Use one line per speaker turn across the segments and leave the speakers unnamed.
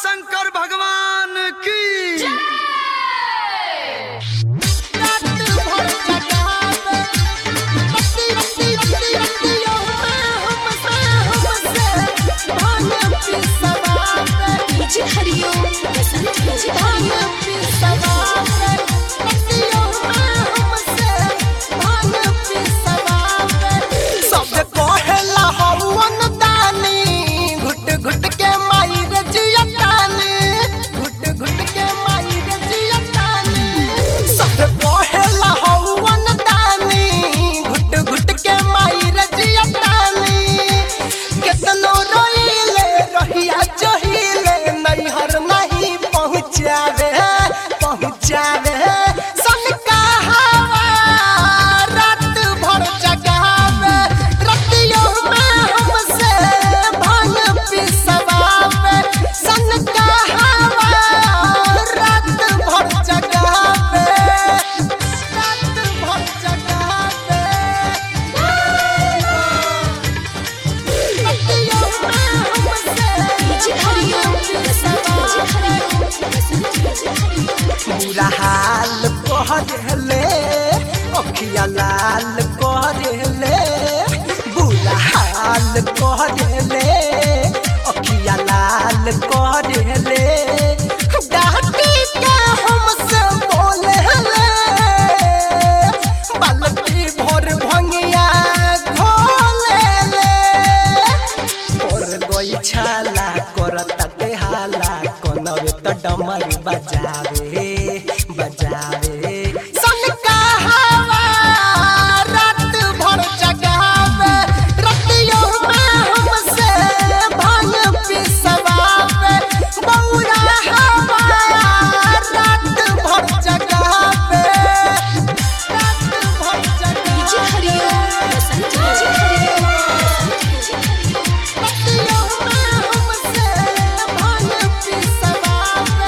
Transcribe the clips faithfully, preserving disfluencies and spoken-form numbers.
शंकर भगवान की
बुरा हाल कहले अखिया लाल कहले बुरा हाल कहले अखिया लाल कहले डाटी के हमसे बोले बाल्टी भर भंगिया घोले और गई छाला करता ते हाला कोनवे तो डमर बजावे बजावे सन का हवा रात भर जगावे रतियों में हमसे भांग पिसवावे बौरा हवा रात भर जगावे रात भर जगावे रतियों में हमसे भांग पिसवावे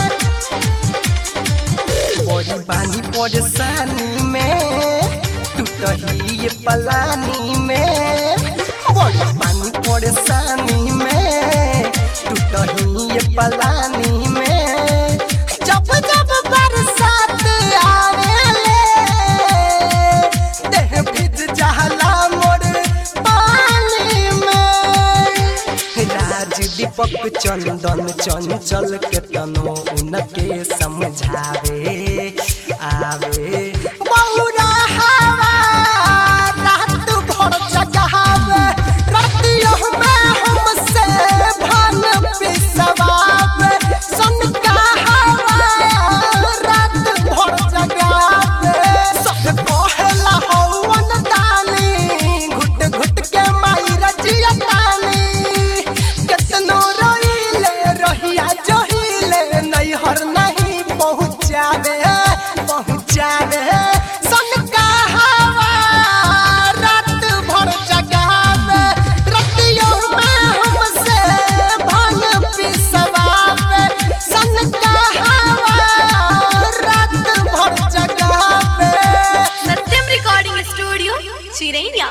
बड़ी बानी परेशानी में टूटही ये पलानी में बड़ी बानी परेशानी में टूटही ये पलानी में जब जब बरसात आवेले देह भीज जाला मोर पानी में राज दीपक चंदन चंचल के तनो उनके समझावे आवे